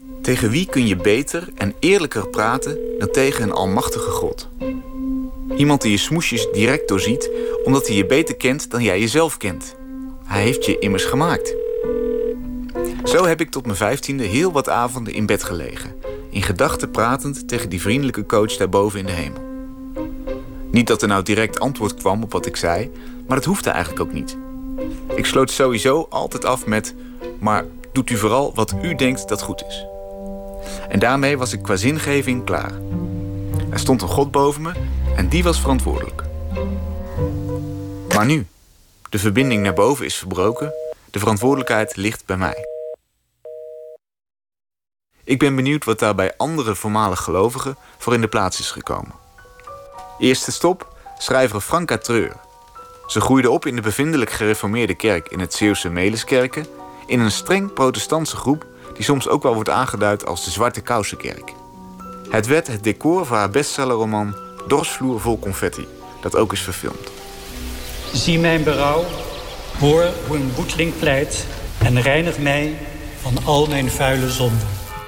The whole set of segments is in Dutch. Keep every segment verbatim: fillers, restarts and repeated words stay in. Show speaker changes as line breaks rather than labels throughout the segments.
Tegen wie kun je beter en eerlijker praten dan tegen een almachtige God? Iemand die je smoesjes direct doorziet, omdat hij je beter kent dan jij jezelf kent. Hij heeft je immers gemaakt. Zo heb ik tot mijn vijftiende heel wat avonden in bed gelegen, in gedachten pratend tegen die vriendelijke coach daarboven in de hemel. Niet dat er nou direct antwoord kwam op wat ik zei, maar dat hoefde eigenlijk ook niet. Ik sloot sowieso altijd af met: maar doet u vooral wat u denkt dat goed is. En daarmee was ik qua zingeving klaar. Er stond een God boven me en die was verantwoordelijk. Maar nu, de verbinding naar boven is verbroken, de verantwoordelijkheid ligt bij mij. Ik ben benieuwd wat daar bij andere voormalig gelovigen voor in de plaats is gekomen. Eerste stop, schrijver Franka Treur. Ze groeide op in de bevindelijk gereformeerde kerk in het Zeeuwse Meliskerken, in een streng protestantse groep die soms ook wel wordt aangeduid als de Zwarte Kousenkerk. Het werd het decor voor haar bestsellerroman Dorsvloer vol confetti, dat ook is verfilmd.
Zie mijn berouw, hoor hoe een boeteling pleit en reinig mij van al mijn vuile zonden.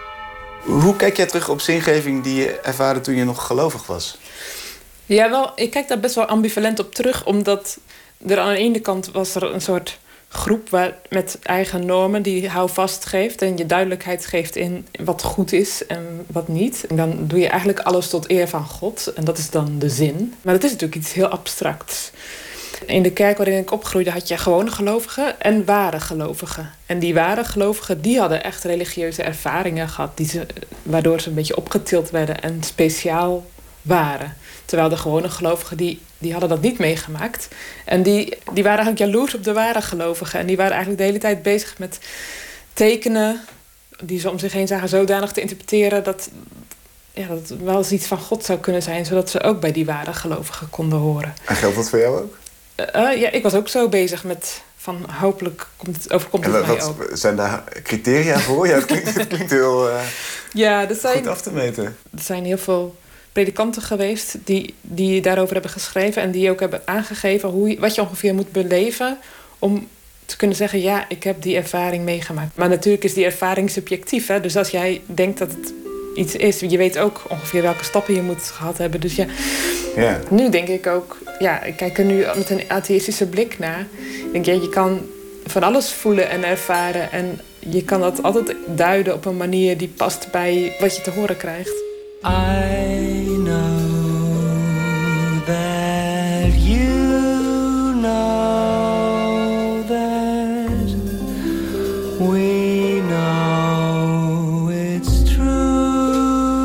Hoe kijk jij terug op zingeving die je ervaarde toen je nog gelovig was?
Ja, wel, ik kijk daar best wel ambivalent op terug, omdat er aan de ene kant was er een soort groep waar, met eigen normen die houvast geeft en je duidelijkheid geeft in wat goed is en wat niet. En dan doe je eigenlijk alles tot eer van God en dat is dan de zin. Maar het is natuurlijk iets heel abstracts. In de kerk waarin ik opgroeide had je gewone gelovigen en ware gelovigen. En die ware gelovigen die hadden echt religieuze ervaringen gehad, die ze, waardoor ze een beetje opgetild werden en speciaal waren. Terwijl de gewone gelovigen, die, die hadden dat niet meegemaakt. En die, die waren eigenlijk jaloers op de ware gelovigen. En die waren eigenlijk de hele tijd bezig met tekenen die ze om zich heen zagen zodanig te interpreteren dat, ja, dat het wel eens iets van God zou kunnen zijn, zodat ze ook bij die ware gelovigen konden horen.
En geldt dat voor jou ook?
Uh, uh, ja, ik was ook zo bezig met van hopelijk komt het, overkomt het
en
mij
wat
ook.
Zijn daar criteria voor? Ja, het klinkt, het klinkt heel uh,
ja, er zijn,
goed af te meten.
Er zijn heel veel predikanten geweest die, die daarover hebben geschreven en die ook hebben aangegeven hoe, wat je ongeveer moet beleven om te kunnen zeggen, ja, ik heb die ervaring meegemaakt. Maar natuurlijk is die ervaring subjectief, hè? Dus als jij denkt dat het iets is, je weet ook ongeveer welke stappen je moet gehad hebben. Dus ja, ja. Nu denk ik ook, ja, ik kijk er nu met een atheïstische blik naar. Ik denk, ja, je kan van alles voelen en ervaren en je kan dat altijd duiden op een manier die past bij wat je te horen krijgt.
I know that you know that we know it's true.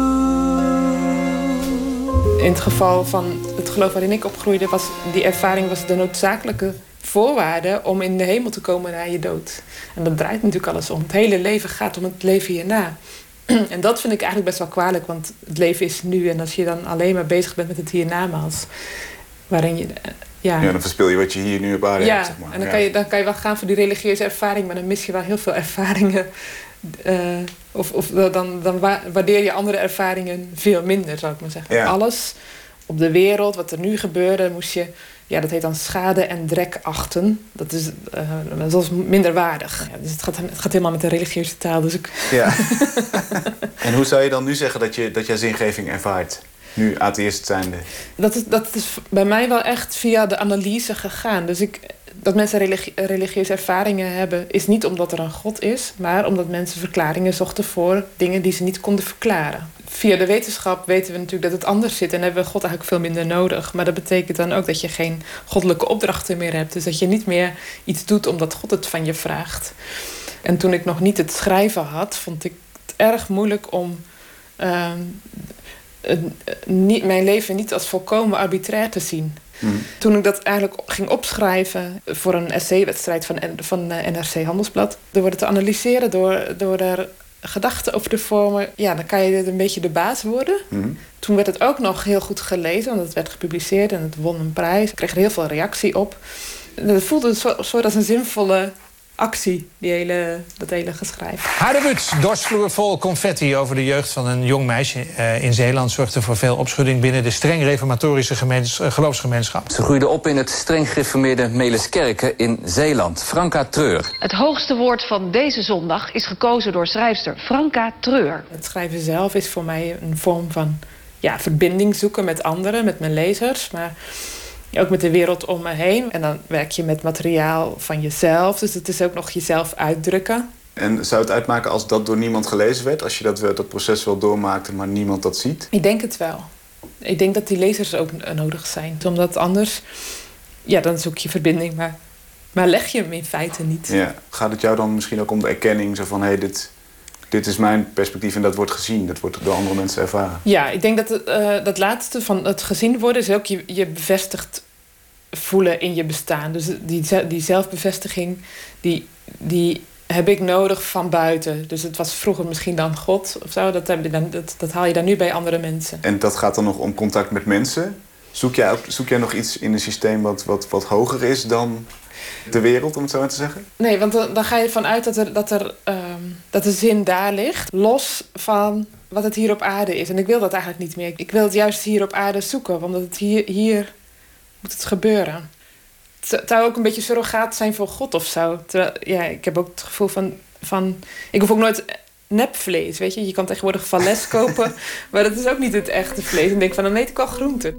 In het geval van het geloof waarin ik opgroeide, was die ervaring was de noodzakelijke voorwaarde om in de hemel te komen na je dood. En dat draait natuurlijk alles om. Het hele leven gaat om het leven hierna. En dat vind ik eigenlijk best wel kwalijk, want het leven is nu. En als je dan alleen maar bezig bent met het hiernamaals, waarin je, ja...
Ja, dan verspil je wat je hier nu op aarde
ja,
hebt, zeg maar.
En dan,
ja.
kan je, dan kan je wel gaan voor die religieuze ervaring, maar dan mis je wel heel veel ervaringen. Uh, of of dan, dan waardeer je andere ervaringen veel minder, zou ik maar zeggen.
Ja.
Alles op de wereld, wat er nu gebeurde, moest je... Ja, dat heet dan schade en drek achten. Dat is, uh, dat is minder waardig. Ja, dus het gaat, het gaat helemaal met de religieuze taal. Dus ik...
Ja. En hoe zou je dan nu zeggen dat je, dat jij zingeving ervaart? Nu atheïst zijnde.
Dat is, dat is bij mij wel echt via de analyse gegaan. Dus ik, dat mensen religie, religieuze ervaringen hebben, is niet omdat er een God is, maar omdat mensen verklaringen zochten voor dingen die ze niet konden verklaren. Via de wetenschap weten we natuurlijk dat het anders zit en hebben we God eigenlijk veel minder nodig. Maar dat betekent dan ook dat je geen goddelijke opdrachten meer hebt. Dus dat je niet meer iets doet omdat God het van je vraagt. En toen ik nog niet het schrijven had, vond ik het erg moeilijk om uh, uh, niet, mijn leven niet als volkomen arbitrair te zien. Hmm. Toen ik dat eigenlijk ging opschrijven voor een essay-wedstrijd van, van N R C Handelsblad, door het te analyseren, door, door daar gedachten over te vormen, ja, dan kan je een beetje de baas worden. Mm-hmm. Toen werd het ook nog heel goed gelezen, want het werd gepubliceerd en het won een prijs. Ik kreeg er heel veel reactie op. Het voelde een soort als een zinvolle actie, die hele, dat hele geschrijf.
Haardebuut, dorsvloer vol confetti over de jeugd van een jong meisje uh, in Zeeland zorgde voor veel opschudding binnen de streng reformatorische gemeens, uh, geloofsgemeenschap.
Ze groeide op in het streng gereformeerde Meliskerke in Zeeland. Franka Treur.
Het hoogste woord van deze zondag is gekozen door schrijfster Franka Treur.
Het schrijven zelf is voor mij een vorm van ja, verbinding zoeken met anderen, met mijn lezers, maar ook met de wereld om me heen. En dan werk je met materiaal van jezelf. Dus het is ook nog jezelf uitdrukken.
En zou het uitmaken als dat door niemand gelezen werd? Als je dat, dat proces wel doormaakte, maar niemand dat ziet?
Ik denk het wel. Ik denk dat die lezers ook nodig zijn. Omdat anders, ja, dan zoek je verbinding. Maar, maar leg je hem in feite niet.
Ja. Gaat het jou dan misschien ook om de erkenning? Zo van, hé, hey, dit, dit is mijn perspectief en dat wordt gezien. Dat wordt door andere mensen ervaren. Ja, ik denk dat het, uh, dat laatste van het gezien worden is ook je, je bevestigd voelen in je bestaan. Dus die, die zelfbevestiging, die, die heb ik nodig van buiten. Dus het was vroeger misschien dan God of zo. Dat, heb je dan, dat, dat haal je dan nu bij andere mensen. En dat gaat dan nog om contact met mensen? Zoek jij, ook, zoek jij nog iets in een systeem wat, wat, wat hoger is dan de wereld, om het zo maar te zeggen? Nee, want dan, dan ga je ervan uit dat, er, dat, er, um, dat de zin daar ligt. Los van wat het hier op aarde is. En ik wil dat eigenlijk niet meer. Ik wil het juist hier op aarde zoeken. Want het hier, hier moet het gebeuren. Het zou ook een beetje surrogaat zijn voor God of zo. Terwijl, ja, ik heb ook het gevoel van, van... Ik hoef ook nooit nepvlees, weet je. Je kan tegenwoordig vales kopen. Maar dat is ook niet het echte vlees. En ik denk van, dan eet ik al groenten.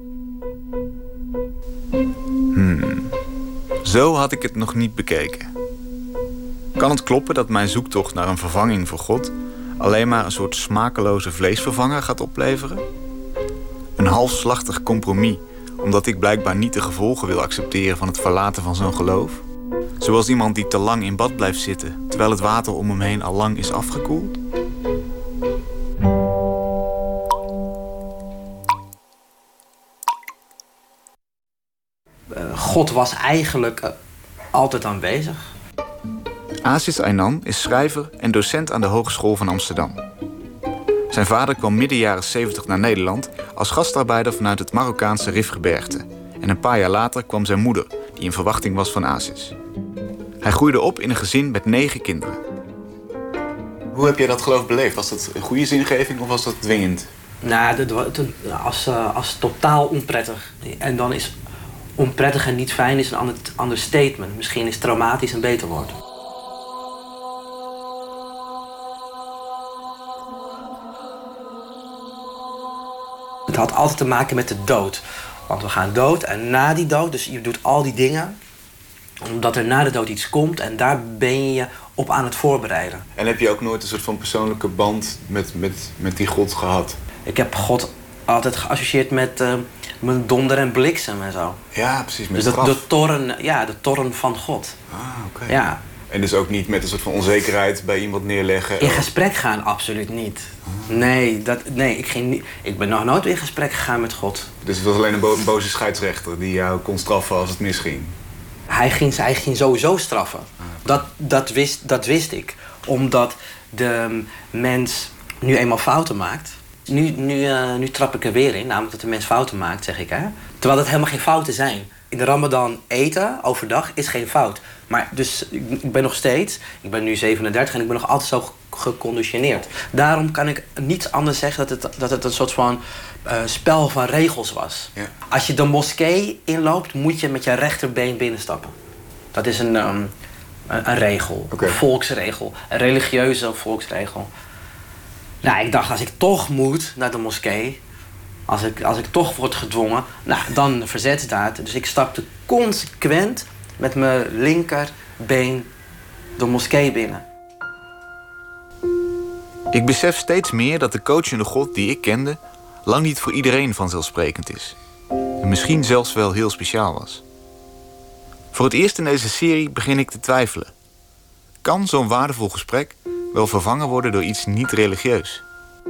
Hmm. Zo had ik het nog niet bekeken. Kan het kloppen dat mijn zoektocht naar een vervanging voor God alleen maar een soort smakeloze vleesvervanger gaat opleveren? Een halfslachtig compromis, omdat ik blijkbaar niet de gevolgen wil accepteren van het verlaten van zo'n geloof? Zoals iemand die te lang in bad blijft zitten, terwijl het water om hem heen al lang is afgekoeld?
God was eigenlijk uh, altijd aanwezig.
Aziz Aynan is schrijver en docent aan de Hogeschool van Amsterdam. Zijn vader kwam midden jaren zeventig naar Nederland als gastarbeider vanuit het Marokkaanse Rifgebergte. En een paar jaar later kwam zijn moeder, die in verwachting was van Aziz. Hij groeide op in een gezin met negen kinderen. Hoe heb jij dat geloof beleefd? Was dat een goede zingeving of was dat dwingend?
Nou, dat, als, uh, als totaal onprettig. En dan is onprettig en niet fijn is een ander, ander statement. Misschien is traumatisch een beter woord. Het had altijd te maken met de dood. Want we gaan dood en na die dood, dus je doet al die dingen omdat er na de dood iets komt en daar ben je op aan het voorbereiden.
En heb je ook nooit een soort van persoonlijke band met, met, met die God gehad?
Ik heb God altijd geassocieerd met uh, mijn donder en bliksem en zo.
Ja, precies, met
dus
straf.
de, de toren, ja, de toren van God.
Ah, oké. Okay.
Ja.
En dus ook niet met een soort van onzekerheid bij iemand neerleggen?
In gesprek gaan, absoluut niet. Ah. Nee, dat, nee ik, ging niet, ik ben nog nooit in gesprek gegaan met God.
Dus het was alleen een, bo een boze scheidsrechter die jou kon straffen als het misging?
Hij ging, hij ging sowieso straffen. Ah. Dat, dat, wist, dat wist ik. Omdat de mens nu eenmaal fouten maakt. Nu, nu, uh, nu trap ik er weer in, namelijk dat de mens fouten maakt, zeg ik. Hè? Terwijl dat helemaal geen fouten zijn. In de Ramadan eten overdag is geen fout. Maar dus ik ben nog steeds, ik ben nu zevenendertig en ik ben nog altijd zo geconditioneerd. Daarom kan ik niets anders zeggen dat het, dat het een soort van uh, spel van regels was. Ja. Als je de moskee inloopt, moet je met je rechterbeen binnenstappen. Dat is een, um, een, een regel, okay. Een volksregel, een religieuze volksregel. Nou, ik dacht, als ik toch moet naar de moskee, als ik, als ik toch word gedwongen, nou, dan verzetsdaad. Dus ik stapte consequent met mijn linkerbeen de moskee binnen.
Ik besef steeds meer dat de coachende God die ik kende lang niet voor iedereen vanzelfsprekend is. En misschien zelfs wel heel speciaal was. Voor het eerst in deze serie begin ik te twijfelen. Kan zo'n waardevol gesprek wel vervangen worden door iets niet religieus?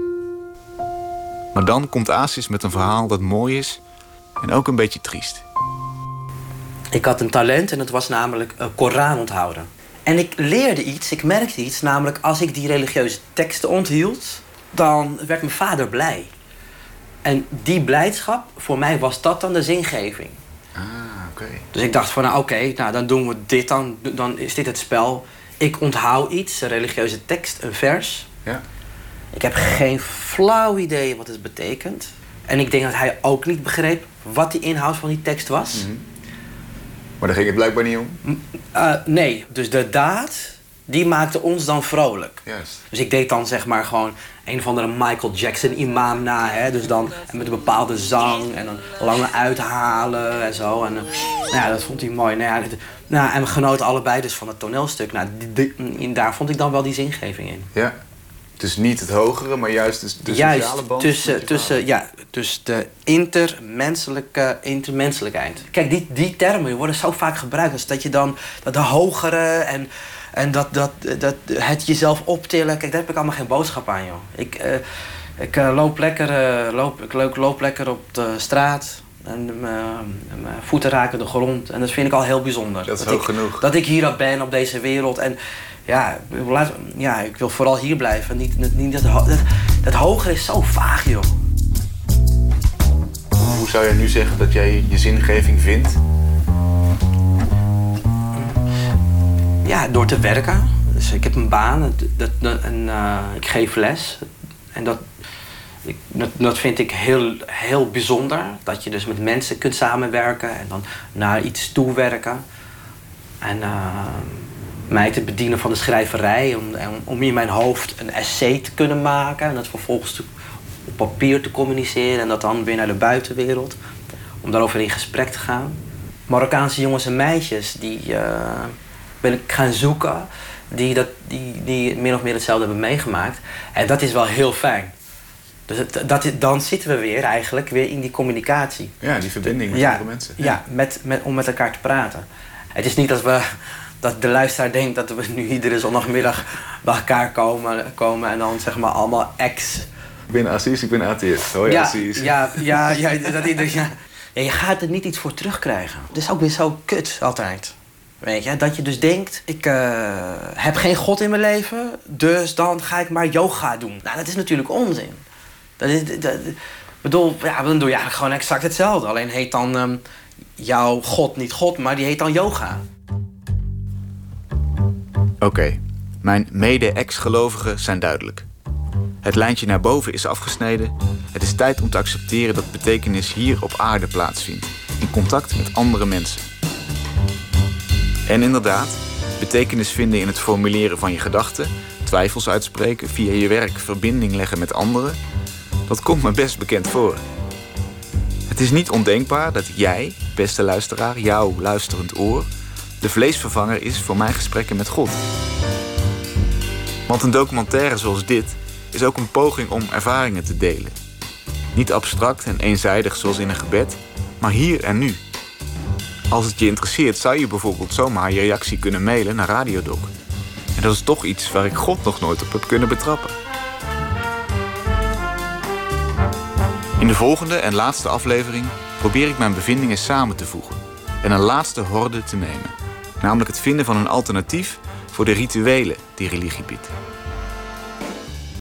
Maar dan komt Aziz met een verhaal dat mooi is en ook een beetje triest.
Ik had een talent en dat was namelijk uh, Koran onthouden. En ik leerde iets, ik merkte iets, namelijk als ik die religieuze teksten onthield, dan werd mijn vader blij. En die blijdschap, voor mij was dat dan de zingeving.
Ah, oké. Okay.
Dus ik dacht van, nou oké, okay, nou, dan doen we dit dan, dan is dit het spel. ik onthoud iets, een religieuze tekst, een vers.
Ja.
Ik heb geen flauw idee wat het betekent. En ik denk dat hij ook niet begreep wat de inhoud van die tekst was.
Mm-hmm. Maar daar ging het blijkbaar niet om?
Uh, nee, dus de daad, die maakte ons dan vrolijk.
Juist.
Dus ik deed dan zeg maar gewoon een of andere Michael Jackson imam na. Hè? Dus dan met een bepaalde zang en dan lange uithalen en zo. En uh, nou ja, dat vond hij mooi. Nou ja, dit, nou, en we genoten allebei dus van het toneelstuk. Nou, die, die, daar vond ik dan wel die zingeving in.
Ja. Dus niet het hogere, maar juist de, de
juist
sociale band.
Tussen, tussen, ja, dus de intermenselijke, intermenselijkheid. Kijk, die, die termen worden zo vaak gebruikt. Dus dat je dan dat de hogere en, en dat, dat, dat het jezelf optillen. Kijk, daar heb ik allemaal geen boodschap aan, joh. Ik, uh, ik, uh, loop lekker, uh, loop, ik loop, loop lekker op de straat. En mijn voeten raken de grond. En dat vind ik al heel bijzonder.
Dat is
dat
hoog
ik,
genoeg.
Dat ik hier ben op deze wereld. En ja, laat, ja, ik wil vooral hier blijven. Niet, niet dat, dat, dat hoger is zo vaag, joh.
Hoe zou je nu zeggen dat jij je zingeving vindt?
Ja, door te werken. Dus ik heb een baan dat, dat, en uh, ik geef les. En dat, ik, dat, dat vind ik heel, heel bijzonder. Dat je dus met mensen kunt samenwerken en dan naar iets toewerken. En uh, mij te bedienen van de schrijverij. Om, om in mijn hoofd een essay te kunnen maken. En dat vervolgens te, op papier te communiceren. En dat dan weer naar de buitenwereld. Om daarover in gesprek te gaan. Marokkaanse jongens en meisjes die uh, ben ik gaan zoeken. Die, dat, die, die min of meer hetzelfde hebben meegemaakt. En dat is wel heel fijn. Dus het, dat, dan zitten we weer eigenlijk weer in die communicatie.
Ja, die verbinding met
ja,
andere mensen.
Ja, ja met, met, om met elkaar te praten. Het is niet dat, we, dat de luisteraar denkt dat we nu iedere zondagmiddag bij elkaar komen, komen en dan zeg maar allemaal ex.
Ik ben Aziz, ik ben atheïst. Hoi
ja,
Aziz.
Ja, ja, ja, dat, ja, ja, je gaat er niet iets voor terugkrijgen. Dat is ook weer zo kut altijd. Weet je, dat je dus denkt, ik uh, heb geen God in mijn leven, dus dan ga ik maar yoga doen. Nou, dat is natuurlijk onzin. Dat is, dat, dat, bedoel, ja, dan doe je eigenlijk gewoon exact hetzelfde. Alleen heet dan um, jouw God niet God, maar die heet dan yoga.
Oké, okay. Mijn mede-ex-gelovigen zijn duidelijk. Het lijntje naar boven is afgesneden. Het is tijd om te accepteren dat betekenis hier op aarde plaatsvindt. In contact met andere mensen. En inderdaad, betekenis vinden in het formuleren van je gedachten, twijfels uitspreken, via je werk verbinding leggen met anderen, dat komt me best bekend voor. Het is niet ondenkbaar dat jij, beste luisteraar, jouw luisterend oor, de vleesvervanger is voor mijn gesprekken met God. Want een documentaire zoals dit is ook een poging om ervaringen te delen. Niet abstract en eenzijdig zoals in een gebed, maar hier en nu. Als het je interesseert, zou je bijvoorbeeld zomaar je reactie kunnen mailen naar Radiodoc. En dat is toch iets waar ik God nog nooit op heb kunnen betrappen. In de volgende en laatste aflevering probeer ik mijn bevindingen samen te voegen en een laatste horde te nemen. Namelijk het vinden van een alternatief voor de rituelen die religie biedt.